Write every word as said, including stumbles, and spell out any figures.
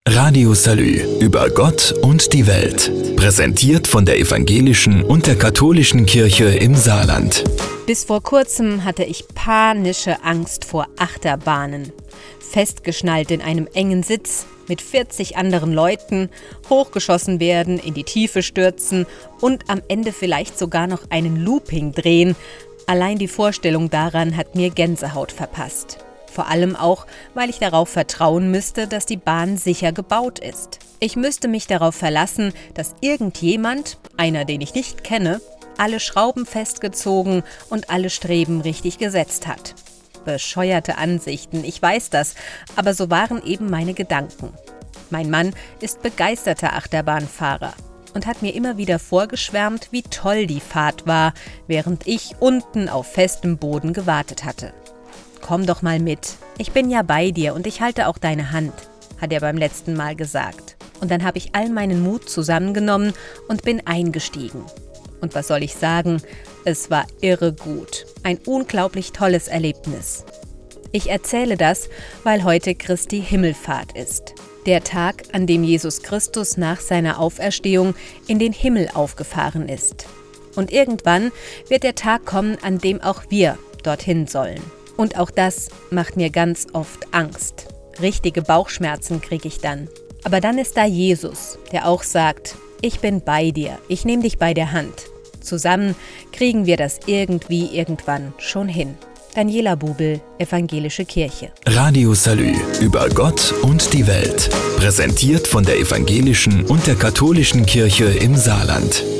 Radio Salü über Gott und die Welt. Präsentiert von der evangelischen und der katholischen Kirche im Saarland. Bis vor kurzem hatte ich panische Angst vor Achterbahnen. Festgeschnallt in einem engen Sitz mit vierzig anderen Leuten, hochgeschossen werden, in die Tiefe stürzen und am Ende vielleicht sogar noch einen Looping drehen. Allein die Vorstellung daran hat mir Gänsehaut verpasst. Vor allem auch, weil ich darauf vertrauen müsste, dass die Bahn sicher gebaut ist. Ich müsste mich darauf verlassen, dass irgendjemand, einer, den ich nicht kenne, alle Schrauben festgezogen und alle Streben richtig gesetzt hat. Bescheuerte Ansichten, ich weiß das, aber so waren eben meine Gedanken. Mein Mann ist begeisterter Achterbahnfahrer und hat mir immer wieder vorgeschwärmt, wie toll die Fahrt war, während ich unten auf festem Boden gewartet hatte. Komm doch mal mit, ich bin ja bei dir und ich halte auch deine Hand, hat er beim letzten Mal gesagt. Und dann habe ich all meinen Mut zusammengenommen und bin eingestiegen. Und was soll ich sagen, es war irre gut, ein unglaublich tolles Erlebnis. Ich erzähle das, weil heute Christi Himmelfahrt ist. Der Tag, an dem Jesus Christus nach seiner Auferstehung in den Himmel aufgefahren ist. Und irgendwann wird der Tag kommen, an dem auch wir dorthin sollen. Und auch das macht mir ganz oft Angst. Richtige Bauchschmerzen kriege ich dann. Aber dann ist da Jesus, der auch sagt, ich bin bei dir, ich nehme dich bei der Hand. Zusammen kriegen wir das irgendwie irgendwann schon hin. Daniela Bubel, Evangelische Kirche. Radio Salü über Gott und die Welt. Präsentiert von der evangelischen und der katholischen Kirche im Saarland.